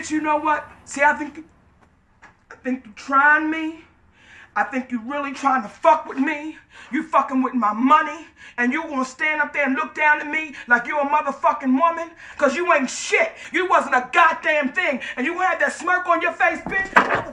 bitch, you know what? See, I think you trying me. I think you really trying to fuck with me. You fucking with my money. And you gonna stand up there and look down at me like you're a motherfucking woman? Cause you ain't shit. You wasn't a goddamn thing. And you had that smirk on your face, bitch.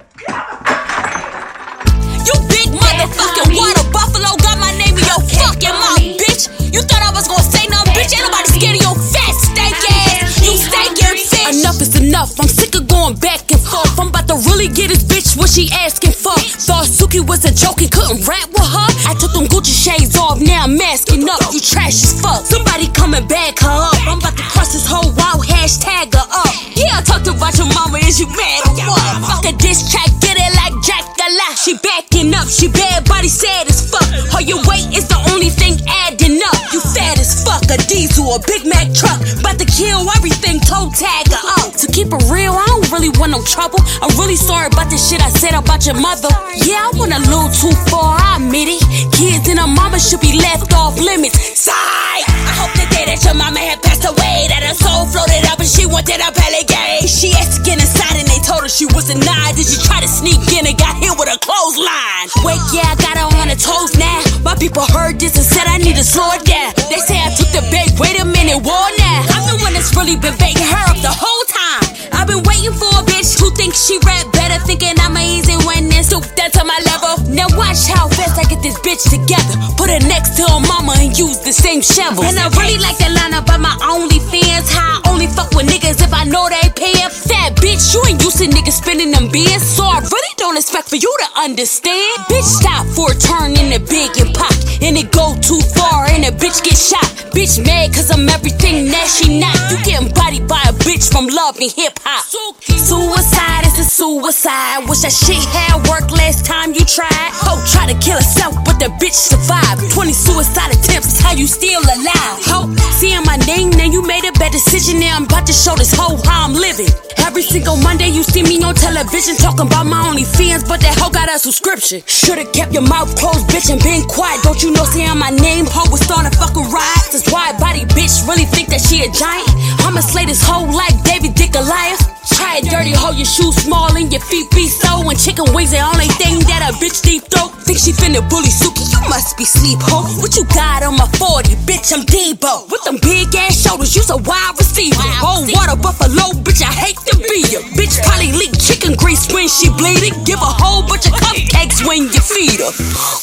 You big motherfucking water buffalo got my name in your fucking mouth, bitch. You thought I was gonna say nothing, bitch. Ain't nobody scared of your fat stank ass. You stanky bitch. Enough is enough. I'm sick of going back and forth. I'm about to really get this bitch what she asking for. Thought Suki was a joke and couldn't rap with her. I took them Gucci shades off, now I'm masking up. You trash as fuck. Somebody come and bag her up. I'm about to cross this whole wild hashtag her up. Yeah, I talked about your mama. Is you mad or what? Fuck a diss track, get it like Jack the Lie. She backing up, she bad body sad as fuck. Her your weight is the only thing adding up. You fat as fuck, a diesel, a Big Mac truck. About to kill everything, toe tag her up. To keep it real, I don't really want no trouble. I'm really sorry about the shit I said about your mother. Yeah, I went a little too far, I admit it. Kids and her mama should be left off limits. Sigh! I hope the day that your mama had passed away, that her soul floated up and she wanted a pelicane. She asked to get inside and they told her she was denied. Did she try to sneak in and got hit with a clothesline? Wait, yeah, I got her on her toes now. My people heard this and said I need to slow it down. They say I took the bait, wait a minute, war now. I'm the one that's really been baiting her up the whole time. I've been waiting for a bitch who thinks she rap better, thinking I'm an easy one and stoop down to my level. Now watch how fast I get this bitch together. Put her next to her mama and use the same shovel. And I really like that line about my OnlyFans. How I only fuck with niggas if I know they pay up. Fat bitch, you ain't used to niggas spending them beers, so I really don't expect for you to understand. Bitch, stop for a turn in the big and pop, and it go too far and a bitch get shot. Bitch mad cause I'm everything that she not. You getting bodied by a bitch from love and hip hop. Suicide is a suicide. Wish that shit had worked last time you tried. Hope try to kill herself but the bitch survived. 20 suicide attempts is how you still alive. Hope seeing my name, now you made a bad decision. Now I'm about to show this hoe how I'm living. Every single Monday you see me on television talking about my OnlyFans, but that hoe got a subscription. Should've kept your mouth closed, bitch, and been quiet. Don't you know saying my name, hoe, was starting to fucking riot? This wide body bitch really think that she a giant? I'ma slay this hoe like David Dick Goliath. Try it dirty, hoe, your shoes small and your feet be so. And chicken wings the only thing that a bitch deep throat. Think she finna bully Suki, you must be sleep, hoe. What you got on my 40, bitch, I'm Debo. With them big ass shoulders, you's a wide receiver. Old water buffalo, bitch, I hate to be ya. Bitch probably leak chicken grease when she bleeding. Give a whole bunch of cupcakes when you feed her.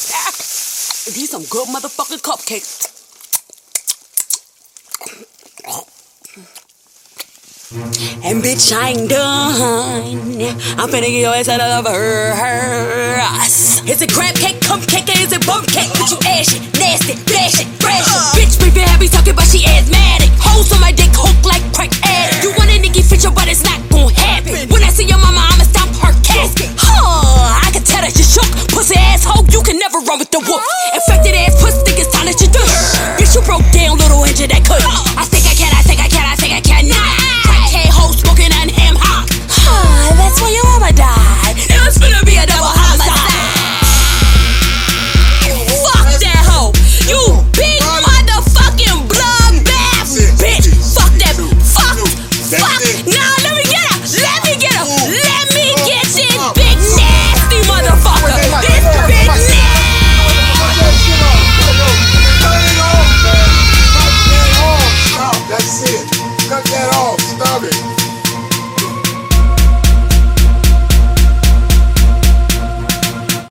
These some good motherfucking cupcakes. And bitch, I ain't done. I'm finna get your ass out of her ass. Is it crab cake, cupcake, or is it bump cake? Bitch, you ashy, nasty, bash it, crash it. Bitch, we been happy talking about she ass mad.